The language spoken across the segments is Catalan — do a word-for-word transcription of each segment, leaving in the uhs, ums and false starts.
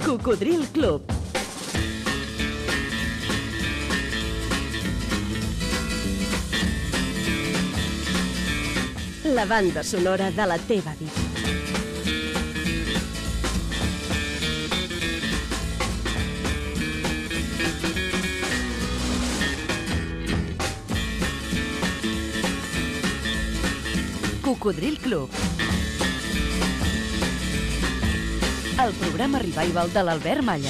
Cocodril Club. La banda sonora de la teva vida. Cocodril Club. El programa revival de l'Albert Malla.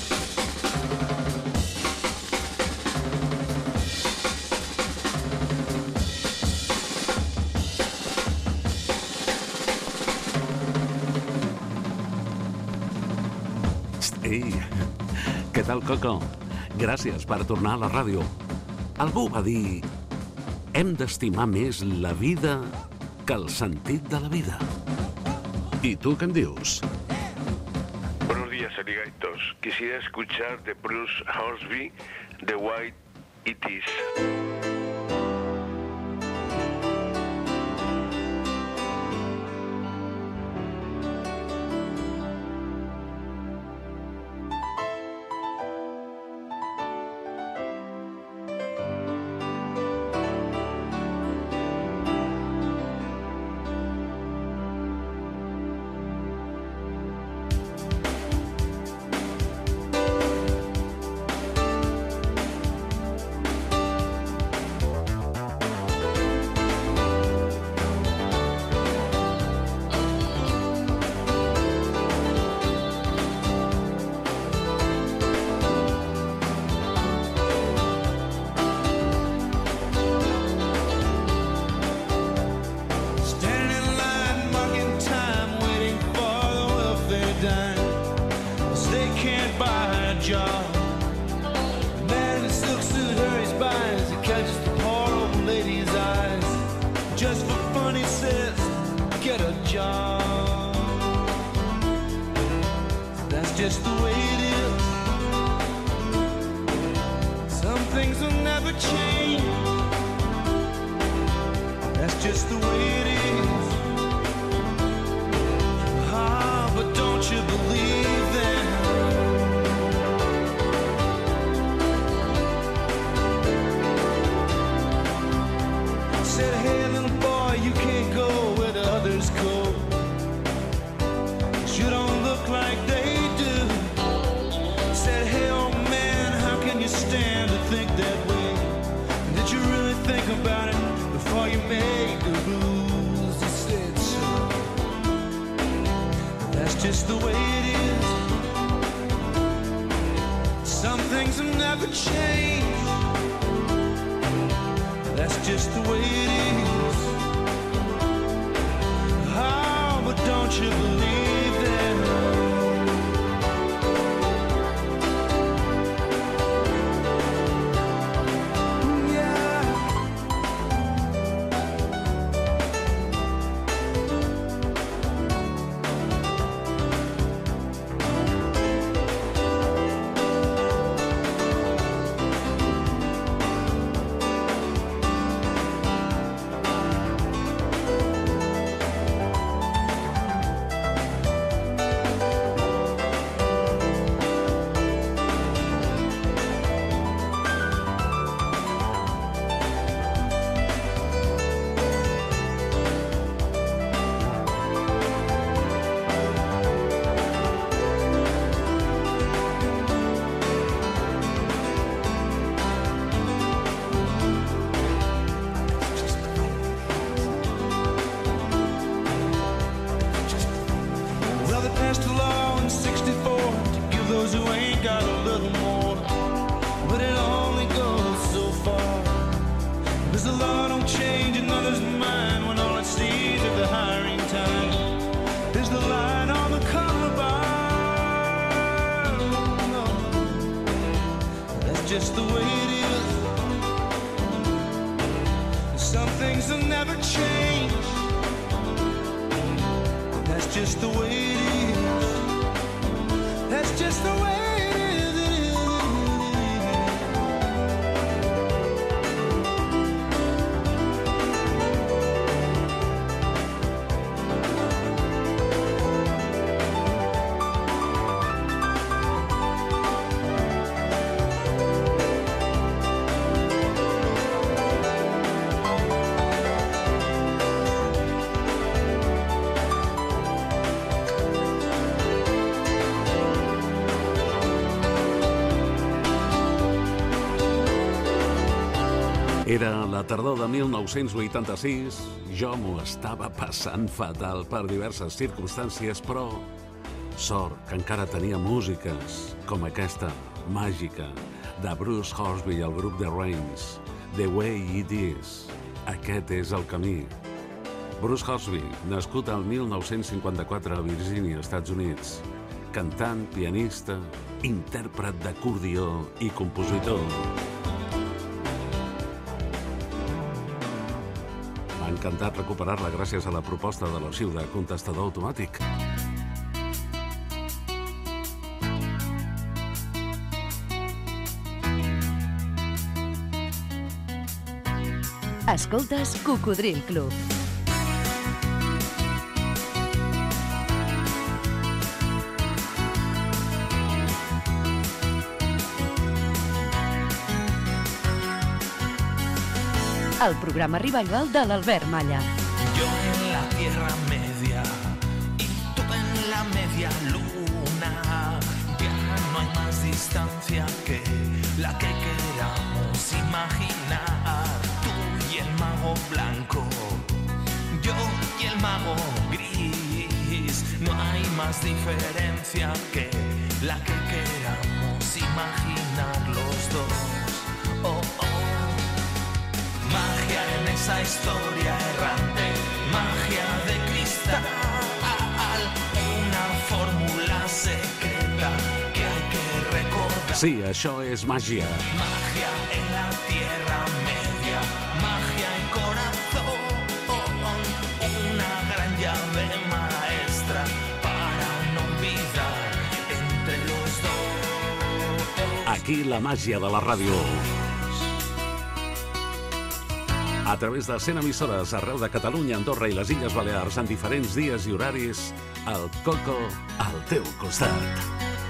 Ei, què tal, Coco? Gràcies per tornar a la ràdio. Algú va dir: hem d'estimar més la vida que el sentit de la vida. I tu què en dius? Buenos días, alligaitos. Quisiera escuchar de Bruce Hornsby, The White It Is. Era la tardor de mil nou-cents vuitanta-sis, jo m'ho estava passant fatal per diverses circumstàncies, però sort que encara tenia músiques com aquesta, màgica, de Bruce Hornsby i el grup The Rains, The Way It Is. Aquest és el camí. Bruce Hornsby, nascut al mil nou-cents cinquanta-quatre a Virgínia, Estats Units, cantant, pianista, intèrpret d'acordió i compositor. M'ha encantat recuperar-la gràcies a la proposta de l'arxiu de contestador automàtic. Escoltes Cocodril Club. El programa Revival de l'Albert Malla. Yo en la Tierra Media y tú en la media luna. Ya no hay más distancia que la que queramos imaginar. Tú y el mago blanco, yo y el mago gris. No hay más diferencia que la que queramos imaginar los dos. Oh, oh. Magia en esa historia errante, magia de cristal, una fórmula secreta que hay que recordar. Sí, això és màgia. Magia en la Tierra Media, magia en corazón, una gran llave maestra para no olvidar entre los dos. Aquí la màgia de la ràdio. A través de cent emissores arreu de Catalunya, Andorra i les Illes Balears en diferents dies i horaris, el Coco al teu costat.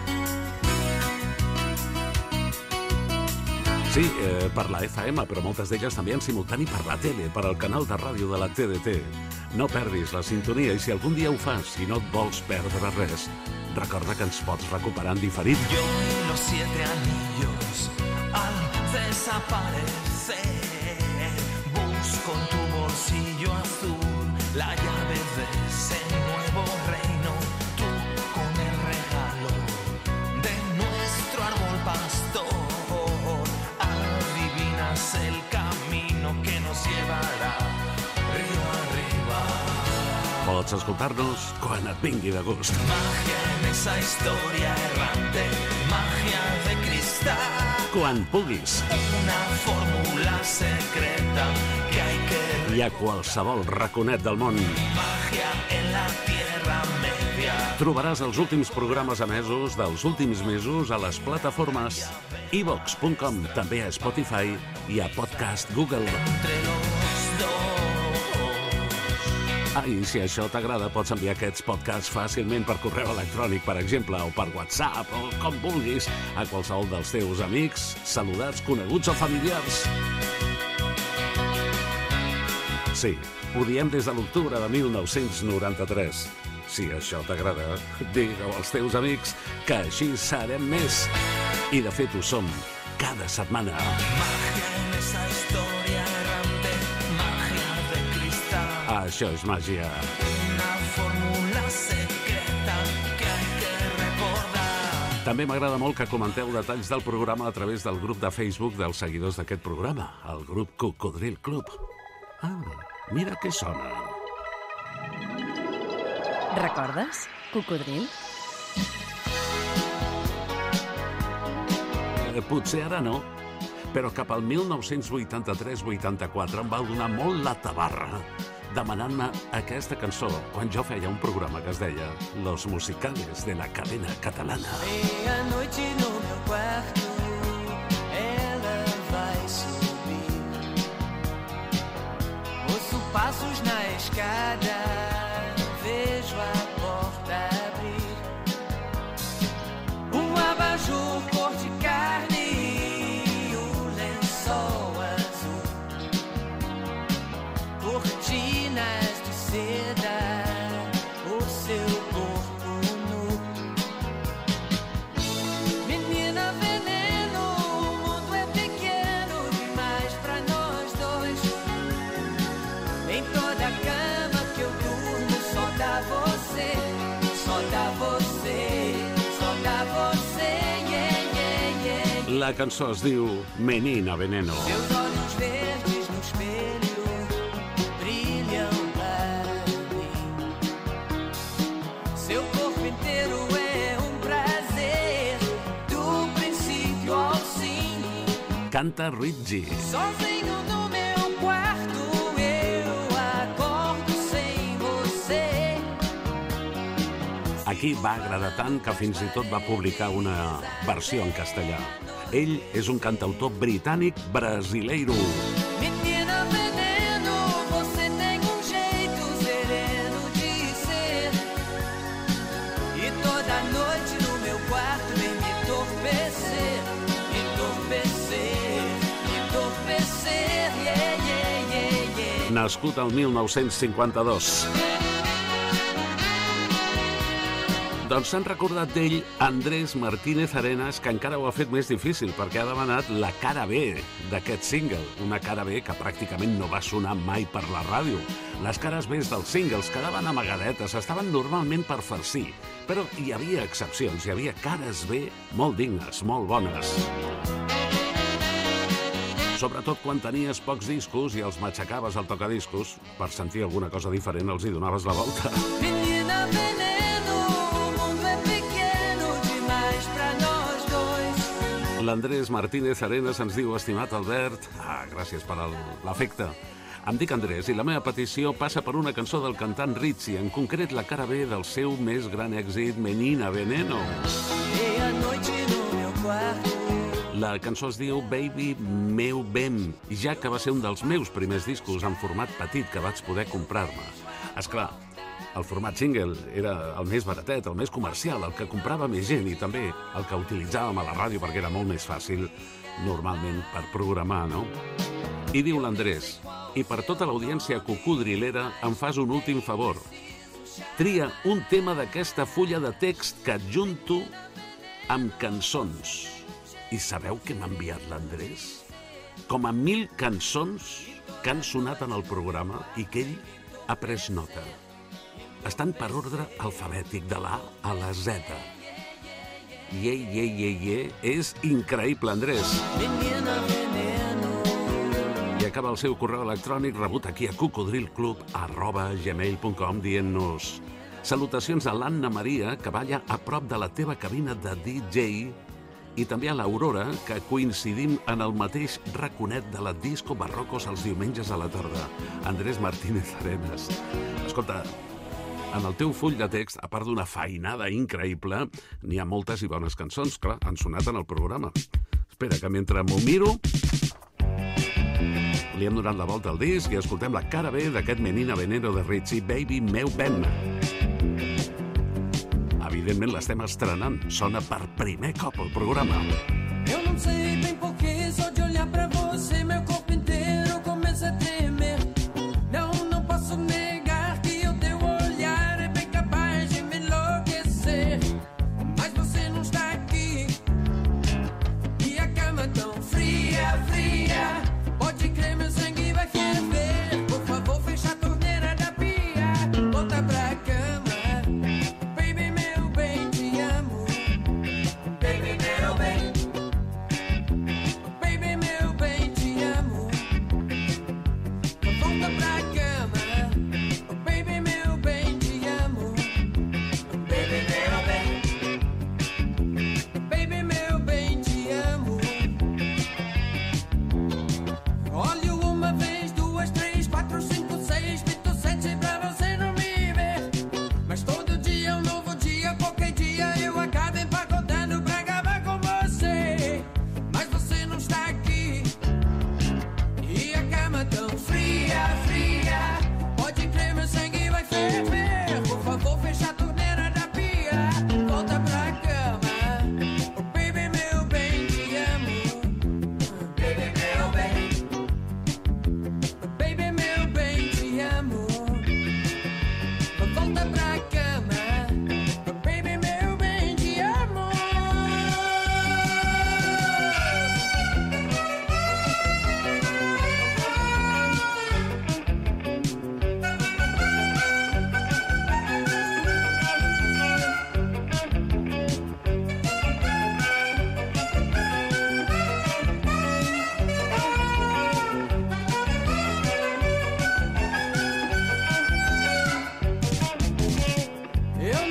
Sí, eh, per la F M, però moltes d'elles també en simultani per la tele, per al canal de ràdio de la T D T. No perdis la sintonia i si algun dia ho fas i no et vols perdre res, recorda que ens pots recuperar en diferit. Yo y los siete anillos al desaparecer. Con tu bolsillo azul, la llave de ese nuevo reino, tú con el regalo de nuestro árbol pastor, adivinas el camino que nos llevará río arriba. Pots escoltar-nos quan et vingui de gust. Magia en esa historia errante, magia de cristal. Quan puguis. Una fórmula secreta que hay que... I a qualsevol raconet del món. Magia en la Tierra Media. Trobaràs els últims programes emesos dels últims mesos a les plataformes i vox punt com, també a Spotify i a Podcast Google. Entre los dos. Ah, i si això t'agrada, pots enviar aquests podcasts fàcilment per correu electrònic, per exemple, o per WhatsApp, o com vulguis, a qualsevol dels teus amics, saludats, coneguts o familiars. Sí, ho diem des de l'octubre de mil nou-cents noranta-tres. Si això t'agrada, digue-ho als teus amics, que així serem més. I de fet ho som cada setmana. Magia en esa historia errante, magia de cristal. Això és màgia. Una fórmula secreta que hay que recordar. També m'agrada molt que comenteu detalls del programa a través del grup de Facebook dels seguidors d'aquest programa, el grup Cocodril Club. Ah, mira què sona. Recordes, Cocodril? Eh, potser ara no, però cap al mil nou-cents vuitanta-tres vuitanta-quatre em va donar molt la tabarra demanant-me aquesta cançó quan jo feia un programa que es deia Los Musicales de la Cadena Catalana. Meia-noite no meu quarto, ela vai subir. Ouço passos na escada, vejo a porta abrir. Um abajur cor de carne e um lençol azul. Cortinas de seda, o seu corpo nu. Menina veneno, o mundo é pequeno demais pra nós La cançó es diu Menina Veneno. Seus olhos verdes no espelho brilham para mim. Seu corpo inteiro é um prazer do princípio ao fim. Canta Ritchie. Sozinho no meu quarto eu acordo sem você. Aquí va agradar tant que fins i tot va publicar una versió en castellà. Ell és un cantautor britànic brasileiro. Menina veneno, você tem um jeito sereno de ser. E toda noite no meu quarto vem me entorpecer, entorpecer, entorpecer, yeah, yeah, yeah, yeah. Nascut al mil nou-cents cinquanta-dos. Doncs s'han recordat d'ell Andrés Martínez Arenas, que encara ho ha fet més difícil, perquè ha demanat la cara B d'aquest single. Una cara B que pràcticament no va sonar mai per la ràdio. Les cares B dels singles quedaven amagadetes, estaven normalment per farcir, però hi havia excepcions, hi havia cares B molt dignes, molt bones. Sobretot quan tenies pocs discos i els matxacaves al tocadiscos, per sentir alguna cosa diferent els hi donaves la volta. Menina veneno, o mundo é pequeno demais pra nós dois. L'Andrés Martínez Arenas ens diu: estimat Albert, ah, gràcies per el- l'afecte. Em dic Andrés i la meva petició passa per una cançó del cantant Ritchie, en concret la cara B del seu més gran èxit, Menina Veneno. Meia-noite no meu quarto. La cançó es diu Baby Meu Ben, ja que va ser un dels meus primers discos en format petit que vaig poder comprar-me. Esclar, el format single era el més baratet, el més comercial, el que comprava més gent i també el que utilitzàvem a la ràdio perquè era molt més fàcil, normalment, per programar, no? I diu l'Andrés: i per tota l'audiència cocodrilera em fas un últim favor. Tria un tema d'aquesta fulla de text que adjunto amb cançons. I sabeu què m'ha enviat l'Andrés? Com a mil cançons que han sonat en el programa i que ell ha pres nota. Estan per ordre alfabètic, de la A a la Z. Ie, ie, ie, ie, és increïble, Andrés. Menina veneno. I acaba el seu correu electrònic rebut aquí a cocodrilclub arroba gmail punt com dient-nos: salutacions a l'Anna Maria, que balla a prop de la teva cabina de D J, i també a l'Aurora, que coincidim en el mateix raconet de la Disco Barrocos els diumenges a la tarda. Andrés Martínez Arenas. Escolta, en el teu full de text, a part d'una feinada increïble, n'hi ha moltes i bones cançons, clar, han sonat en el programa. Espera, que mentre m'ho miro, li hem donat la volta al disc i escoltem la cara B d'aquest Menina Veneno de Ritchie, Baby Meu Ben. Evidentment l'estem estrenant, sona per primer cop al programa. Eu não sei bem porquê, só de olhar pra você meu corpo inteiro começa a tremer. Não, não posso negar que o teu olhar é bem capaz de me enlouquecer. Mas você não está aqui e a cama tão fria, fria. Pode crer, meu sangue vai ferver. Por favor, fecha a torneira da pia, volta pra cama. Baby, meu bem, te amo. Baby, meu bem. Baby, meu bem, te amo.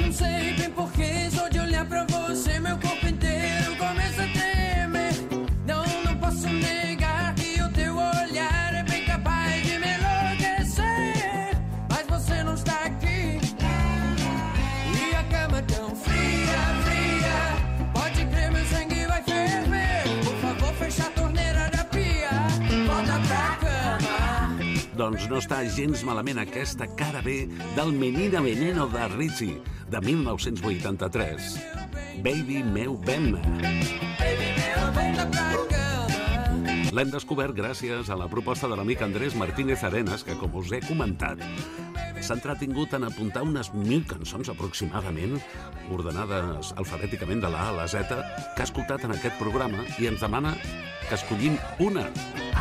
não sei bem porquê, só de olhar pra você meu corpo inteiro começa a tremer. Não, não posso negar que o teu olhar é bem capaz de me enlouquecer. Mas você não está aqui e a cama tão fria, fria. Pode crer, meu sangue vai ferver. Por favor, fecha a torneira da pia. Volta pra cama. Doncs no està gens malament aquesta cara B del Menina Veneno de Richie, de mil nou-cents vuitanta-tres. Baby meu ben. Baby, meu, volta pra cama. L'hem descobert gràcies a la proposta de l'amic Andrés Martínez Arenas, que, com us he comentat, s'ha entretingut en apuntar unes mil cançons aproximadament, ordenades alfabèticament de la A a la Z, que ha escoltat en aquest programa i ens demana que escollim una.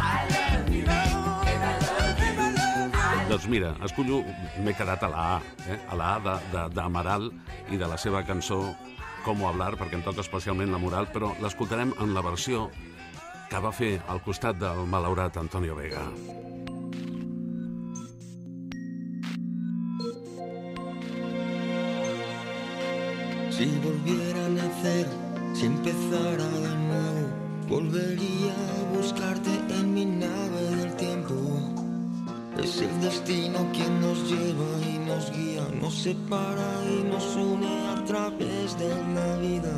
Doncs mira, escollo, m'he quedat a la A, eh? a la A de, de, d'Amaral i de la seva cançó Cómo hablar, perquè em toca especialment la moral, però l'escoltarem en la versió que va fer al costat del malaurat Antonio Vega. Si volviera a nacer, si empezara de nuevo, volvería a buscarte en mi nave del tiempo. Es el destino quien nos lleva y nos guía, nos separa y nos une a través de la vida.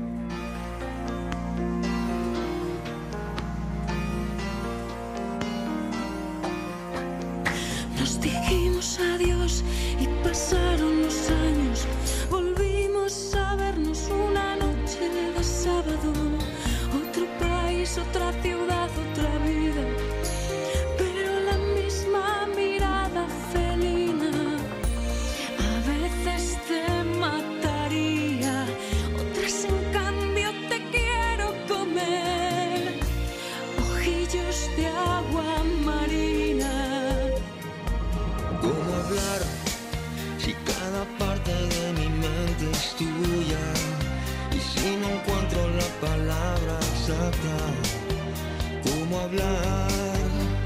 Nos dijimos adiós y pasaron los años. Volvimos a vernos una noche de sábado. Otro país, otra ciudad, otra vida. Pero la misma mirada felina. A veces te mataría, otras en cambio te quiero comer. Ojillos de agua marina. ¿Cómo hablar si cada parte de mi mente es tuya? Y si no encuentro la palabra exacta, ¿cómo hablar?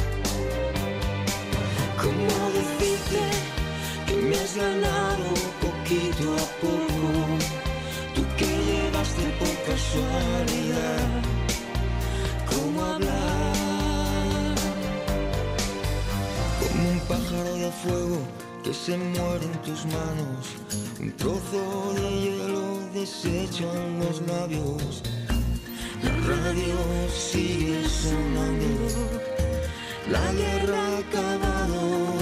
¿Cómo decirte que me has ganado poquito a poco? Tú que llegaste por casualidad. ¿Cómo hablar? Como un pájaro de fuego que se muere en tus manos, un trozo de hielo deshecho en los labios. La radio sigue sonando, la guerra ha acabado,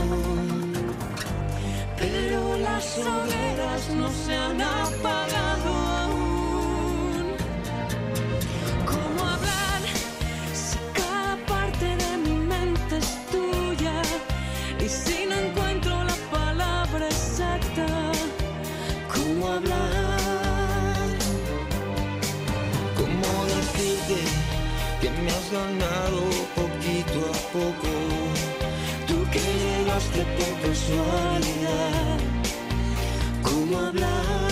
pero las hogueras no se han apagado aún. ¿Cómo hablar si cada parte de mi mente es tuya? Y si no encuentro la palabra exacta, ¿cómo hablar? ¿Cómo decirte que me has ganado poquito a poco? Tú que llegaste por casualidad. ¿Cómo hablar?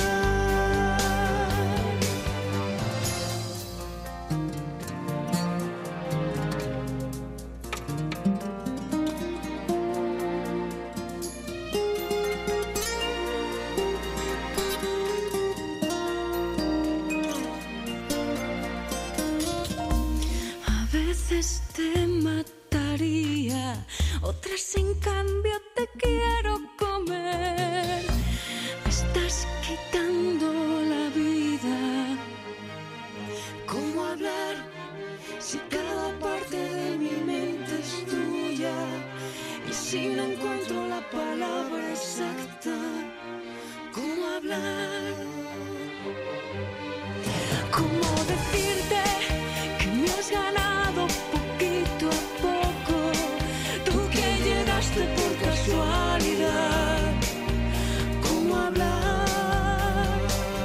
Te mataría, otras en cambio te quiero comer. Me estás quitando la vida. ¿Cómo hablar si cada parte de mi mente es tuya? Y si no encuentro la palabra exacta, ¿cómo hablar? ¿Cómo decirte que me has ganado poquito a poco? Tú que llegaste por casualidad. ¿Cómo hablar?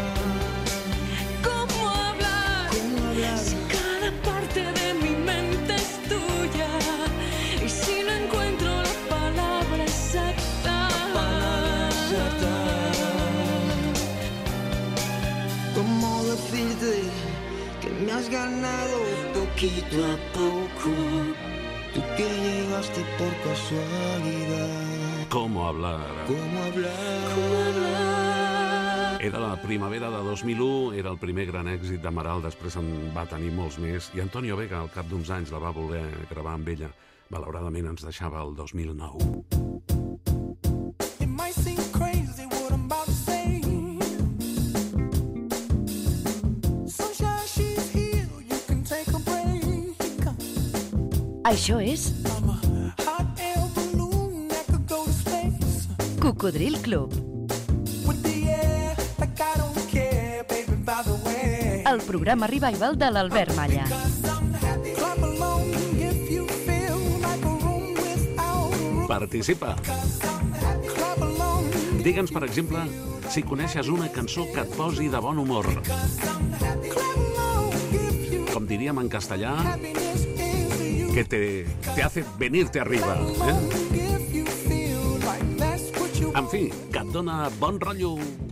¿Cómo hablar? ¿Cómo hablar? Si cada parte de mi mente es tuya. Y si no encuentro la palabra exacta. La palabra exacta. ¿Cómo decirte que me has ganado poquito a poco? Tú que llegaste por casualidad. ¿Cómo hablar? ¿Cómo hablar? ¿Cómo hablar? Era la primavera de dos mil u, era el primer gran èxit d'Amaral, després en va tenir molts més, i Antonio Vega, al cap d'uns anys, la va voler gravar amb ella. Malauradament ens deixava el dos mil nou. Això és Cocodril Club. El programa revival de l'Albert Malla. Participa. Digue'ns, per exemple, si coneixes una cançó que et posi de bon humor. Com diríem en castellà, que te, te hace venirte arriba. Eh? En fi, que et dona bon rotllo.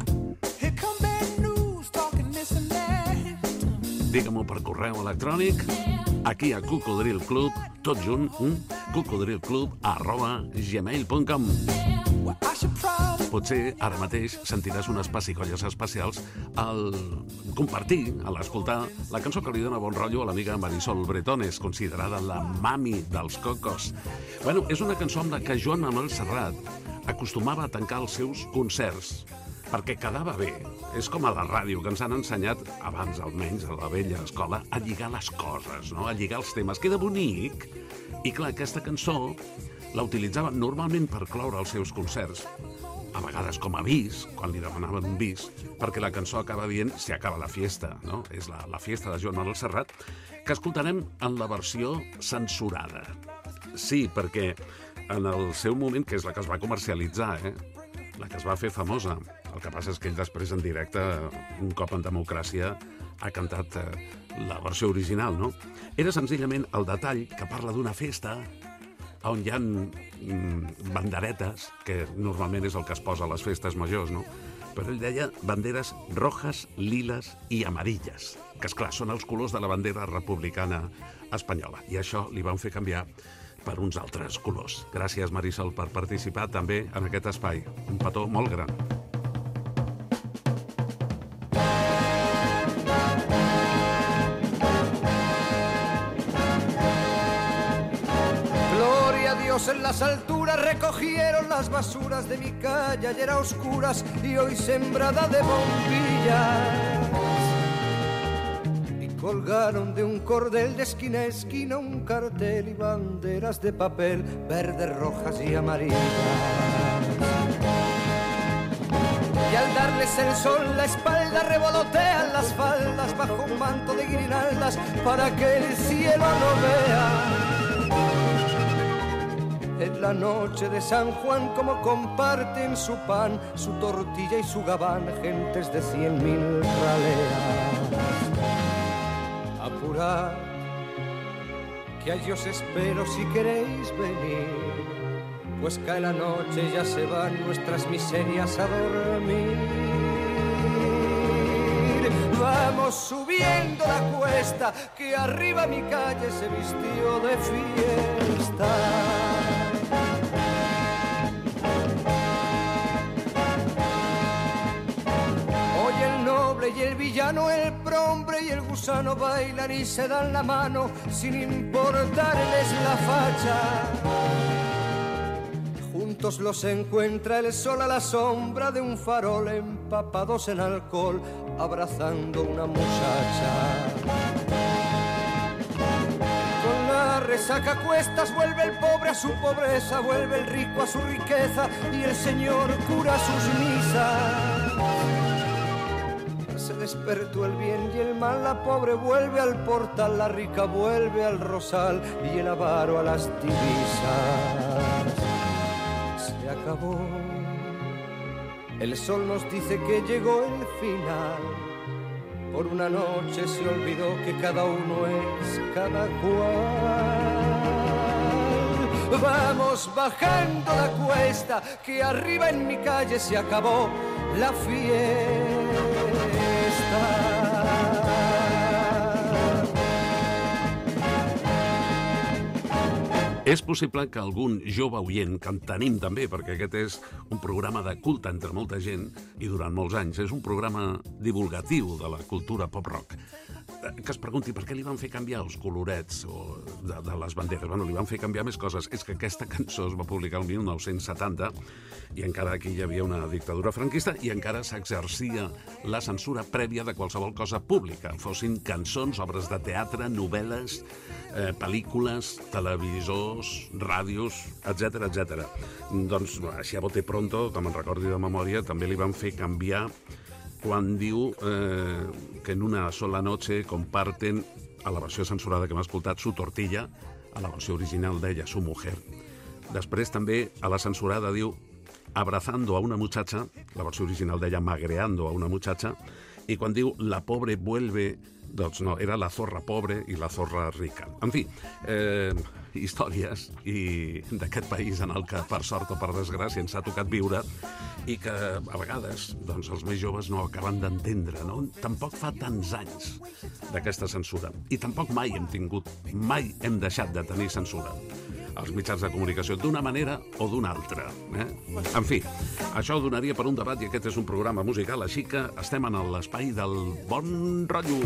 Digue-m'ho per correu electrònic, aquí a Cocodril Club, tot junt, mm? cocodrilclub arroba gmail punt com. Potser ara mateix sentiràs unes pessigolles especials al compartir, a l'escoltar la cançó que li dona bon rotllo a l'amiga Marisol Bretones, considerada la mami dels cocos. Bueno, és una cançó amb la que Joan Manuel Serrat acostumava a tancar els seus concerts, perquè quedava bé. És com a la ràdio, que ens han ensenyat, abans almenys, a la vella escola, a lligar les coses, no? A lligar els temes. Queda bonic. I clar, aquesta cançó la utilitzava normalment per cloure els seus concerts, a vegades com a bis, quan li demanaven un bis, perquè la cançó acaba dient «Se acaba la fiesta», no? És la, la fiesta de Joan Manuel Serrat, que escoltarem en la versió censurada. Sí, perquè en el seu moment, que és la que es va comercialitzar, eh? La que es va fer famosa. El que passa és que ell després en directe, un cop en democràcia, ha cantat eh, la versió original, no? Era senzillament el detall que parla d'una festa on hi ha mm, banderetes, que normalment és el que es posa a les festes majors, no? Però ell deia banderes rojas, liles i amarilles, que esclar, són els colors de la bandera republicana espanyola. I això li van fer canviar per uns altres colors. Gràcies, Marisol, per participar també en aquest espai. Un petó molt gran. Gloria a Dios en las alturas, recogieron las basuras de mi calle, ayer a oscuras y hoy sembrada de bombillas. Colgaron de un cordel de esquina a esquina un cartel y banderas de papel verdes, rojas y amarillas. Y al darles el sol la espalda revolotean las faldas bajo un manto de guirnaldas para que el cielo no vea. En la noche de San Juan como comparten su pan, su tortilla y su gabán gentes de cien mil raleas. Apurad, que allí os espero si queréis venir, pues cae la noche y ya se van nuestras miserias a dormir. Vamos subiendo la cuesta, que arriba mi calle se vistió de fiesta. Y el villano, el prombre y el gusano bailan y se dan la mano sin importarles la facha. Juntos los encuentra el sol a la sombra de un farol, empapados en alcohol, abrazando una muchacha. Con la resaca a cuestas vuelve el pobre a su pobreza, vuelve el rico a su riqueza y el señor cura sus misas. Se despertó el bien y el mal, la pobre vuelve al portal, la rica vuelve al rosal y el avaro a las divisas. Se acabó, el sol nos dice que llegó el final, por una noche se olvidó que cada uno es cada cual. Vamos bajando la cuesta, que arriba en mi calle se acabó la fiesta. És possible que algun jove oient, que en tenim també, perquè aquest és un programa de culte entre molta gent i durant molts anys, és un programa divulgatiu de la cultura pop-rock, que es pregunti per què li van fer canviar els colorets o de, de les banderes. Bueno, li van fer canviar més coses. És que aquesta cançó es va publicar el mil nou-cents setanta i encara aquí hi havia una dictadura franquista i encara s'exercia la censura prèvia de qualsevol cosa pública, fossin cançons, obres de teatre, novel·les, eh, pel·lícules, televisors, ràdios, etcètera, etcètera. Doncs, així a bote pronto, com en recordi de memòria, també li van fer canviar quan diu eh, que en una sola noche comparten, a la versió censurada que hem escoltat, su tortilla, a la versió original deia su mujer. Després també a la censurada diu abrazando a una muchacha, la versió original deia magreando a una muchacha, i quan diu la pobre vuelve, doncs no, era la zorra pobre i la zorra rica. En fi, eh, històries i d'aquest país en el que, per sort o per desgràcia, ens ha tocat viure i que a vegades doncs, els més joves no acaben d'entendre, no? Tampoc fa tants anys d'aquesta censura. I tampoc mai hem tingut, mai hem deixat de tenir censura als mitjans de comunicació, d'una manera o d'una altra. Eh? En fi, això ho donaria per un debat i aquest és un programa musical, així que estem en l'espai del bon rotllo.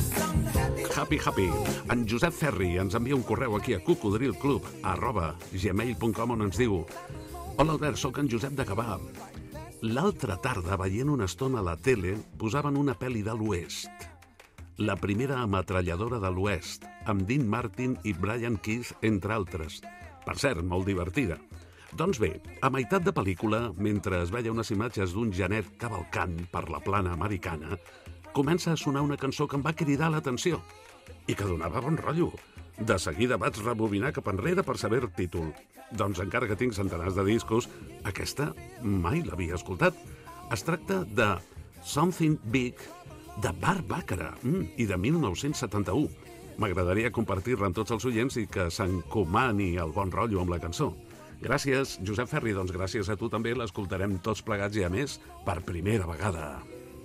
Happy, happy. En Josep Ferri ens envia un correu aquí a cocodrilclub arroba gmail punt com on ens diu: hola Albert, sóc en Josep de Gavà. L'altra tarda, veient una estona a la tele, posaven una pel·li de l'Oest. La primera ametralladora de l'Oest, amb Dean Martin i Brian Keith, entre altres. Per cert, molt divertida. Doncs bé, a meitat de pel·lícula, mentre es veia unes imatges d'un genet cavalcant per la plana americana, comença a sonar una cançó que em va cridar l'atenció i que donava bon rotllo. De seguida vaig rebobinar cap enrere per saber el títol. Doncs encara que tinc centenars de discos, aquesta mai l'havia escoltat. Es tracta de Something Big, de Burt Bacharach, mm, i de mil nou-cents setanta-u. M'agradaria compartir-la amb tots els oients i que s'encomani el bon rotllo amb la cançó. Gràcies, Josep Ferri, doncs gràcies a tu també, l'escoltarem tots plegats i a més per primera vegada.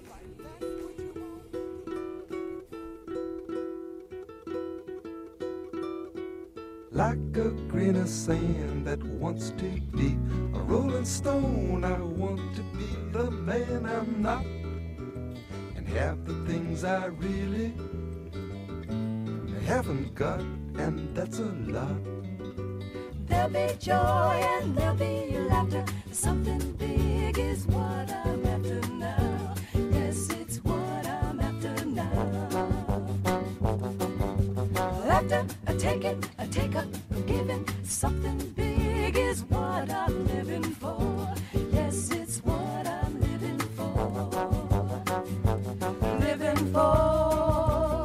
Like a grain of sand that wants to be a rolling stone, I want to be the man I'm not, and have the things I really haven't got, and that's a lot. There'll be joy and there'll be laughter. Something big is what I'm after now. Yes, it's what I'm after now. After a taking, a take up, a giving, something big is what I'm living for. Yes, it's what I'm living for. Living for.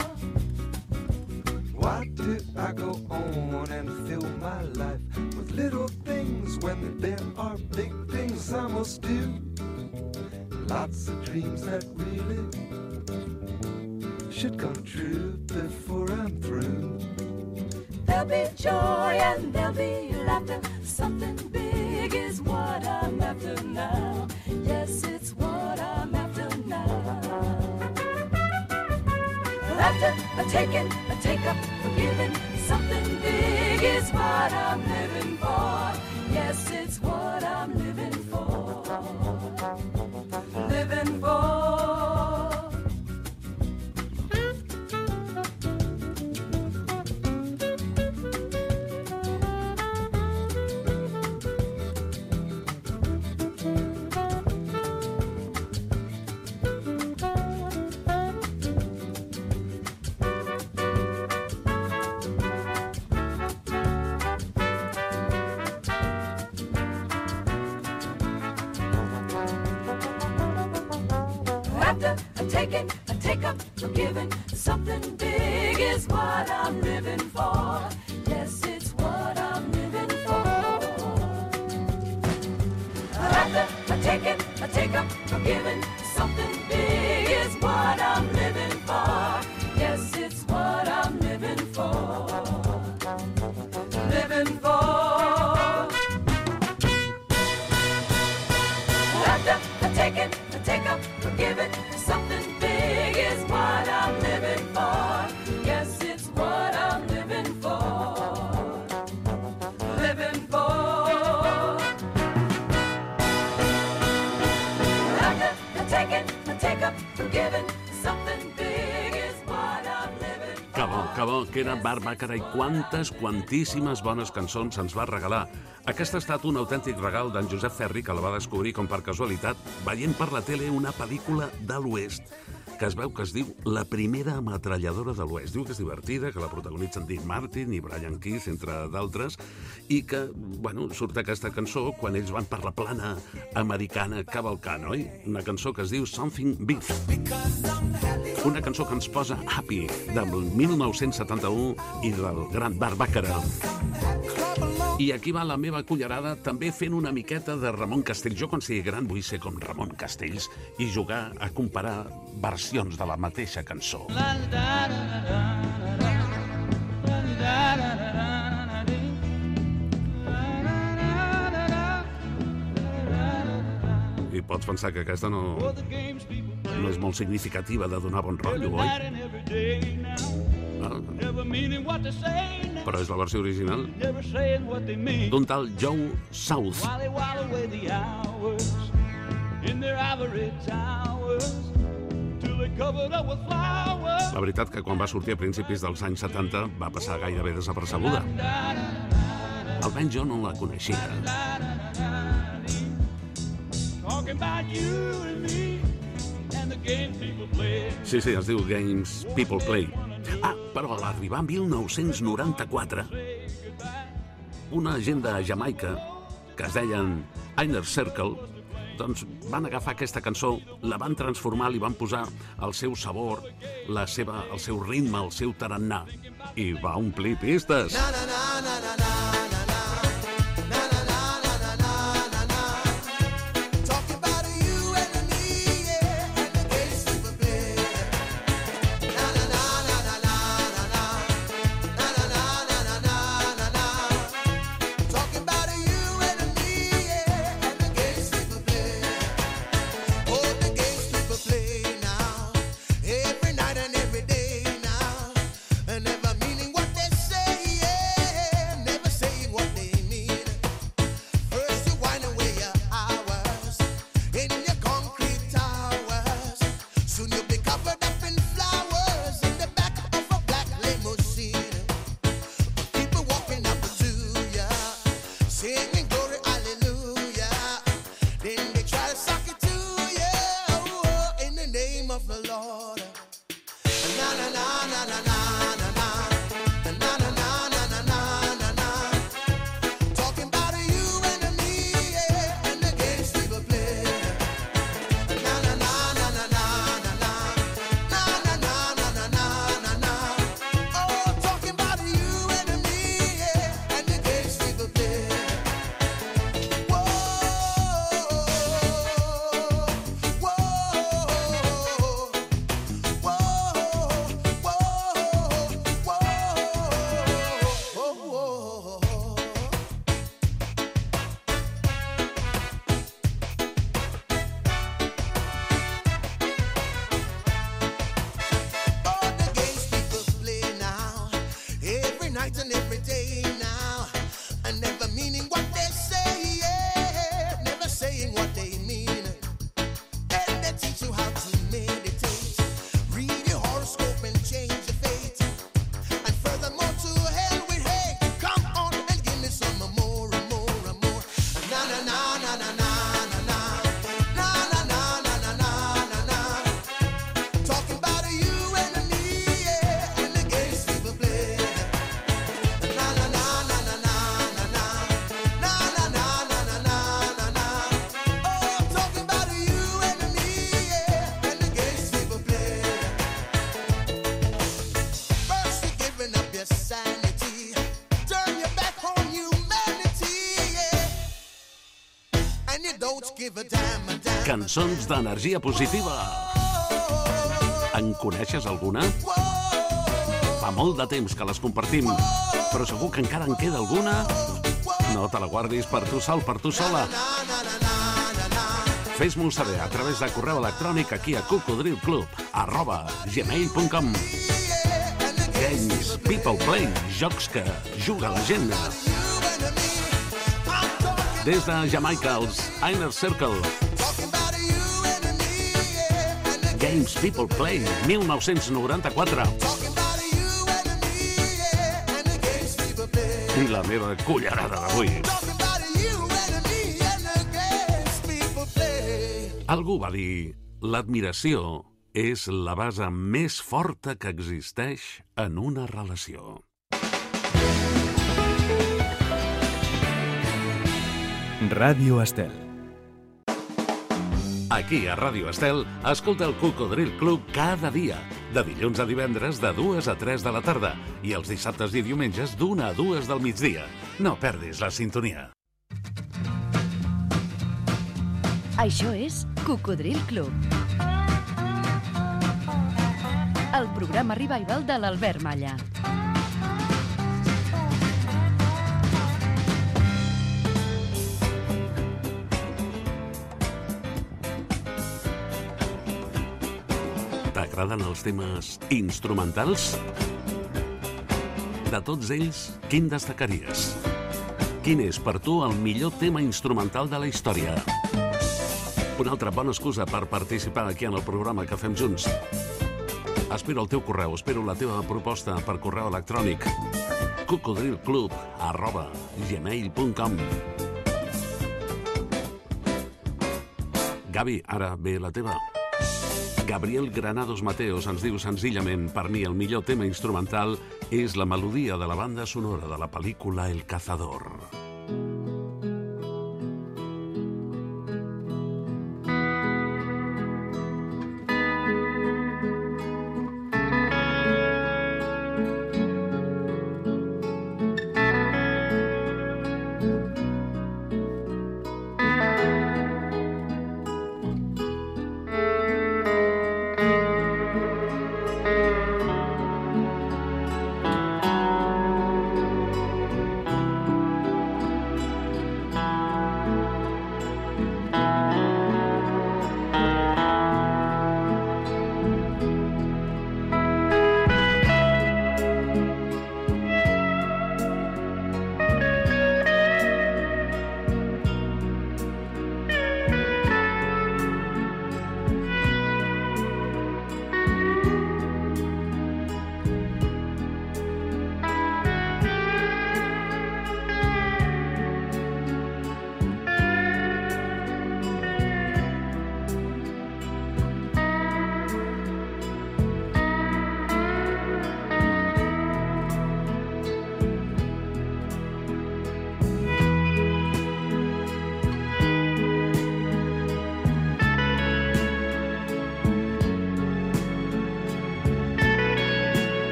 Why do I go on and fill my life with little things when there are big things I must do? Lots of dreams that really should come true before I'm through. There'll be joy and there'll be laughter. Something big is what I'm after now. Yes, it's what I'm after now. After a taking, a take up, a giving, something big is what I'm living for. Yes, it's what I'm living for. Living for. A taking, a take up, a giving, something big is what I'm living for. Yes, it's what I'm living for. After a taking, a take up, a giving, something big is what I'm living for. Yes, it's what I'm living for. Living for. After a taking, a take up, a giving, something big is what I'm living for. Yes, it's what I'm living for. Forgiving something big is what I'm living. Que bo, que bo, que era Bart Bacharach, i quantes, quantíssimes bones cançons ens va regalar. Aquest ha estat un autèntic regal d'en Josep Ferri, que la va descobrir com per casualitat, veient per la tele una pel·lícula de l'Oest, que es veu que es diu La primera ametralladora de l'Oest. Diu que és divertida, que la protagonitzen Dean Martin i Brian Keith, entre d'altres, i que, bueno, surt aquesta cançó quan ells van per la plana americana cavalcant, oi? Una cançó que es diu Something Big. Una cançó que ens posa happy, del mil nou-cents setanta-u i del gran Bart Bacharach. I aquí va la meva cullerada, també fent una miqueta de Ramon Castells. Jo, quan sigui gran, vull ser com Ramon Castells i jugar a comparar versions de la mateixa cançó. I pots pensar que aquesta no, no és molt significativa de donar bon rotllo, oi? Ah, però és la versió original d'un tal Joe South. La veritat que quan va sortir a principis dels anys setanta va passar gairebé desapercebuda. Almenys jo no la coneixia. Sí, sí, es diu Games People Play. Ah, però a l'arribar a mil nou-cents noranta-quatre, una gent de Jamaica, que es deien Inner Circle, doncs van agafar aquesta cançó, la van transformar, li van posar el seu sabor, la seva, el seu ritme, el seu tarannà, i va omplir pistes. Na, na, na, na, na, na. Cançons d'energia positiva. En coneixes alguna? Fa molt de temps que les compartim, però segur que encara en queda alguna? No te la guardis per tu sol, per tu sola. Fes-m'ho saber a través de correu electrònic aquí a cocodrilclub arroba gmail punt com. Games People Play, jocs que juga la gent. Des de Jamaica, els Inner Circle. Games People Play, mil nou-cents noranta-quatre. La meva cullerada d'avui. Algú va dir, l'admiració és la base més forta que existeix en una relació. Ràdio Estel. Aquí, a Ràdio Estel, escolta el Cocodril Club cada dia, de dilluns a divendres de dues a tres de la tarda i els dissabtes i diumenges d'una a dues del migdia. No perdis la sintonia. Això és Cocodril Club. El programa revival de l'Albert Malla. T'agraden els temes instrumentals? De tots ells, quin destacaries? Quin és per tu el millor tema instrumental de la història? Una altra bona excusa per participar aquí en el programa que fem junts. Espero el teu correu, espero la teva proposta per correu electrònic cocodrilclub arroba gmail punt com. Gavi, ara ve la teva. Gabriel Granados Mateos ens diu senzillament, per mi el millor tema instrumental és la melodia de la banda sonora de la pel·lícula El Cazador.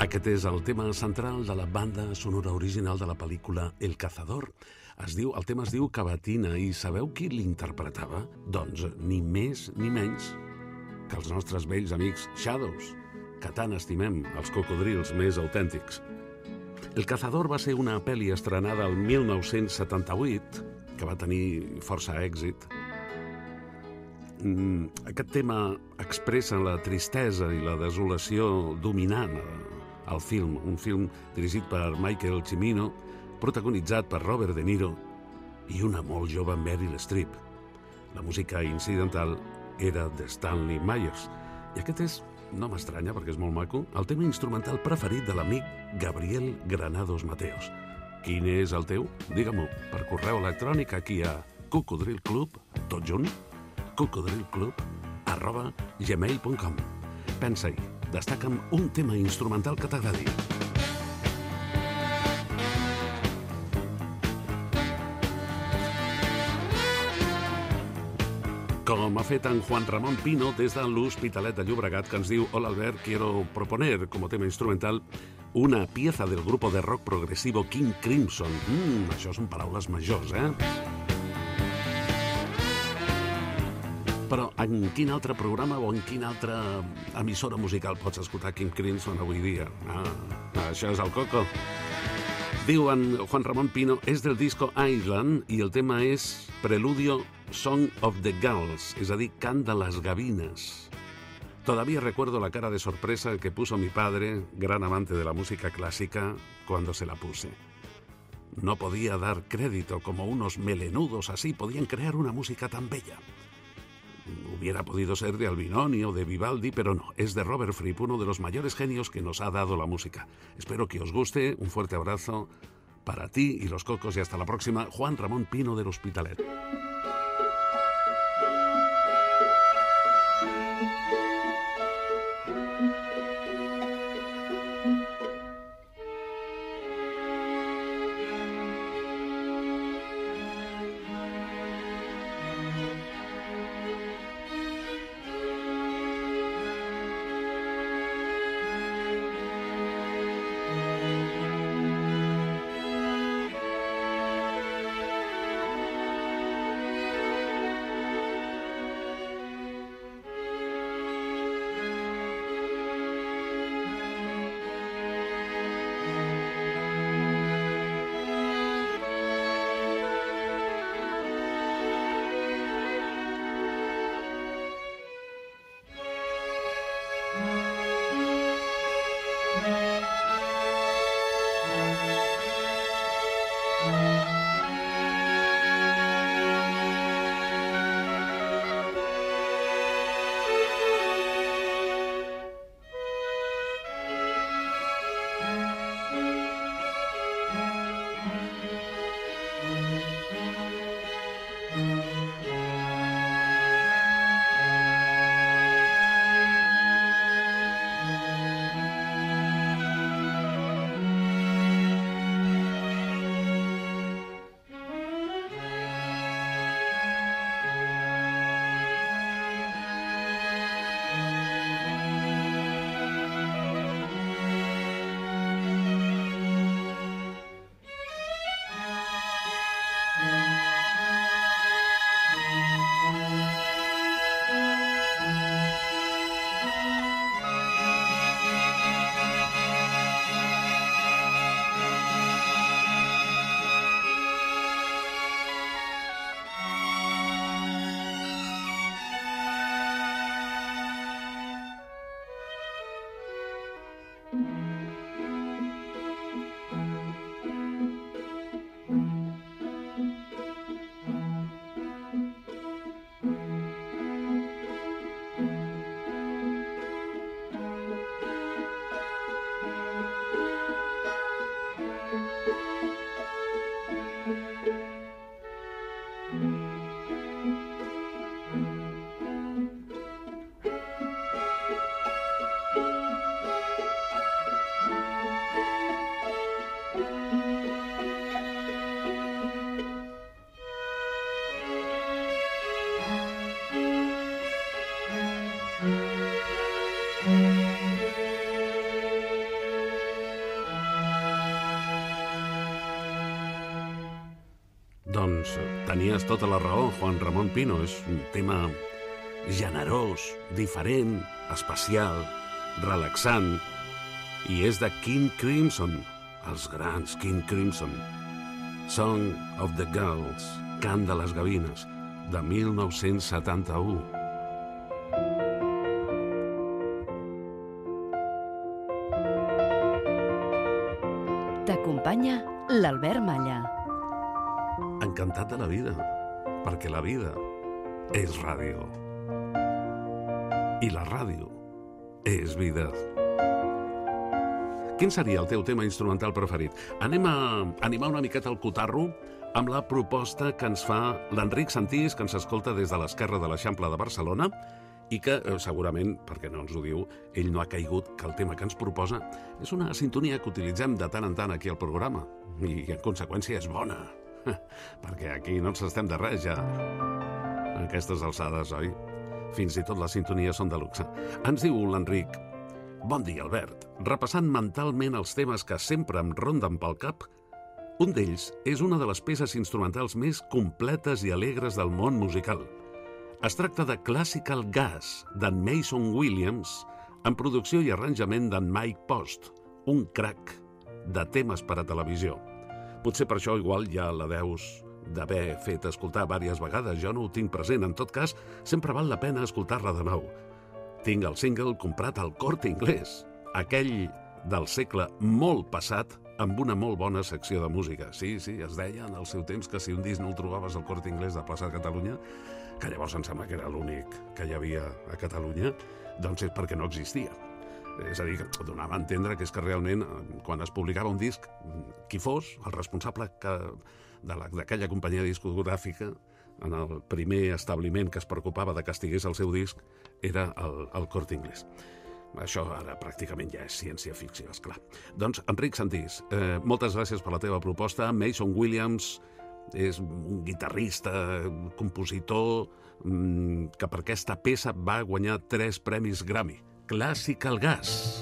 Aquest és el tema central de la banda sonora original de la pel·lícula El Cazador. Es diu, el tema es diu Cavatina, i sabeu qui l'interpretava? Doncs ni més ni menys que els nostres vells amics Shadows, que tant estimem, els cocodrils més autèntics. El Cazador va ser una pel·li estrenada el mil nou-cents setanta-vuit, que va tenir força èxit. Aquest tema expressa la tristesa i la desolació dominant al film, un film dirigit per Michael Cimino, protagonitzat per Robert De Niro i una molt jove Meryl Streep. La música incidental era de Stanley Myers, i aquest és, no m'estranya perquè és molt maco, el tema instrumental preferit de l'amic Gabriel Granados Mateos. Quin és el teu? Digue-m'ho per correu electrònic aquí a cocodrilclub, tot junt, cocodrilclub arroba gmail punt com. Pensa-hi, destaca'm un tema instrumental que t'agradi. Com ha fet en Juan Ramón Pino des de l'Hospitalet de Llobregat, que ens diu: Hola Albert, quiero proponer como tema instrumental una pieza del grupo de rock progresivo King Crimson. Mm, això són paraules majors, eh? Però en quin altre programa o en quina altra emissora musical pots escoltar King Crimson avui dia? Ah, això és el Coco. Diu en Juan Ramón Pino, és del disco Island i el tema és Preludio Song of the Gulls, és a dir, Cant de les Gavines. Todavía recuerdo la cara de sorpresa que puso mi padre, gran amante de la música clásica, cuando se la puse. No podía dar crédito como unos melenudos así podían crear una música tan bella. Hubiera podido ser de Albinoni o de Vivaldi, pero no, es de Robert Fripp, uno de los mayores genios que nos ha dado la música. Espero que os guste, un fuerte abrazo para ti y los cocos y hasta la próxima. Juan Ramón Pino del Hospitalet. Doncs tenies tota la raó, Juan Ramón Pino. És un tema generós, diferent, especial, relaxant, i és de King Crimson, els grans King Crimson. Song of the Girls, Cant de les Gavines, de mil nou-cents setanta-u. T'acompanya l'Albert Malla. Encantat de la vida, perquè la vida és ràdio. I la ràdio és vida. Quin seria el teu tema instrumental preferit? Anem a animar una miqueta el cotarro amb la proposta que ens fa l'Enric Santís, que ens escolta des de l'esquerra de l'Eixample de Barcelona, i que, eh, segurament, perquè no ens ho diu, ell no ha caigut que el tema que ens proposa és una sintonia que utilitzem de tant en tant aquí al programa, i en conseqüència és bona, perquè aquí no ens estem de res ja, a aquestes alçades, oi? Fins i tot les sintonies són de luxe. Ens diu l'Enric: bon dia, Albert. Repassant mentalment els temes que sempre em ronden pel cap, un d'ells és una de les peces instrumentals més completes i alegres del món musical. Es tracta de Classical Gas, d'en Mason Williams, en producció i arranjament d'en Mike Post, un crac de temes per a televisió. Potser per això igual ja la deus d'haver fet escoltar diverses vegades, jo no ho tinc present. En tot cas, sempre val la pena escoltar-la de nou. Tinc el single comprat al Corte Inglés, aquell del segle molt passat, amb una molt bona secció de música. Sí, sí, es deia en el seu temps que si un disc no el trobaves al Corte Inglés de plaça de Catalunya, que llavors em sembla que era l'únic que hi havia a Catalunya, doncs és perquè no existia. És a dir, que donava a entendre que és que realment, quan es publicava un disc, qui fos el responsable que, d'aquella companyia discogràfica, en el primer establiment que es preocupava de que estigués el seu disc, era el, el Corte Inglés. Això ara pràcticament ja és ciència-ficció, esclar. Doncs, Enric Santís, eh, moltes gràcies per la teva proposta. Mason Williams és un guitarrista, compositor, mmm, que per aquesta peça va guanyar tres premis Grammy. Classical Gas.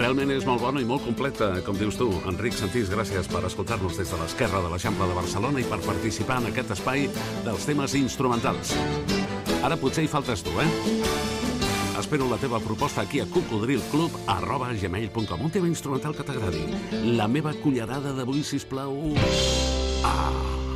Realment és molt bona i molt completa, com dius tu. Enric Santís, gràcies per escoltar-nos des de l'esquerra de l'Eixample de Barcelona i per participar en aquest espai dels temes instrumentals. Ara potser hi faltes tu, eh? Espero la teva proposta aquí a cocodrilclub arroba gmail punt com. Un tema instrumental que t'agradi. La meva cullerada d'avui, sisplau. Ah.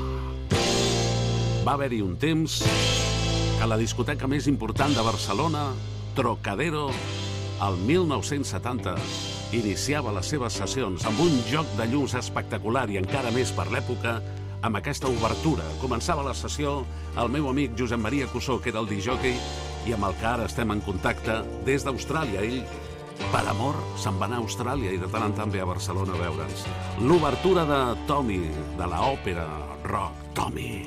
Va haver-hi un temps que la discoteca més important de Barcelona, Trocadero, el mil nou-cents setanta, iniciava les seves sessions amb un joc de llums espectacular i encara més per l'època, amb aquesta obertura. Començava la sessió el meu amic Josep Maria Cussó, que era el discjòquei, i amb el que ara estem en contacte des d'Austràlia. Ell, per amor, se'n va anar a Austràlia i de tant en tant ve a Barcelona a veure'ns. L'obertura de Tommy, de l'òpera rock Tommy.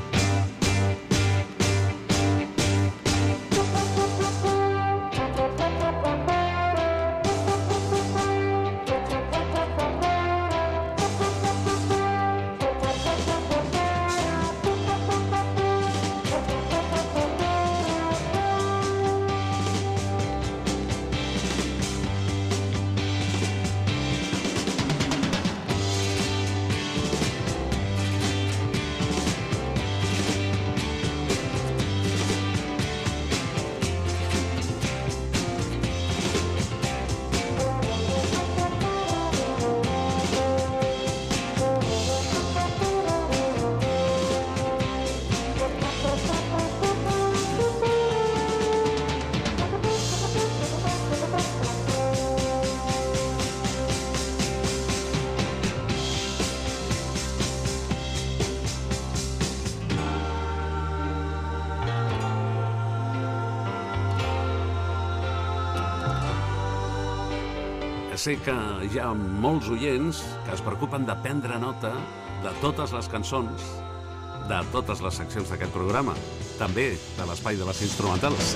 Sé que hi ha molts oients que es preocupen de prendre nota de totes les cançons, de totes les seccions d'aquest programa, també de l'espai de les instrumentals.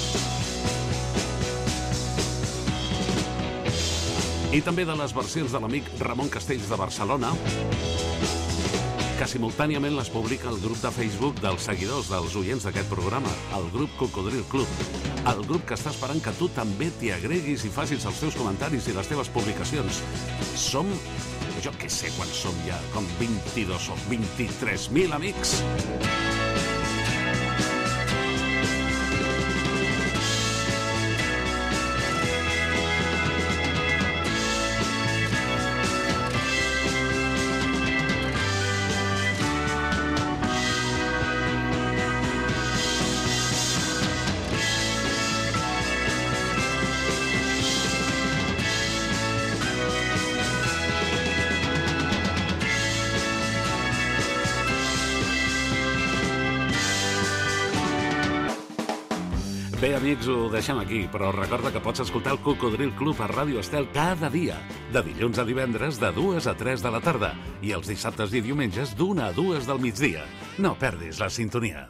I també de les versions de l'amic Ramon Castells de Barcelona, que simultàniament les publica el grup de Facebook dels seguidors, dels oients d'aquest programa, el grup Cocodril Club, el grup que està esperant que tu també t'hi agreguis i facis els teus comentaris i les teves publicacions. Som, jo què sé quan som ja, com vint-i-dos o vint-i-tres mil amics. Bé, amics, ho deixem aquí, però recorda que pots escoltar el Cocodril Club a Ràdio Estel cada dia, de dilluns a divendres de dues a tres de la tarda i els dissabtes i diumenges d'una a dues del migdia. No perdis la sintonia.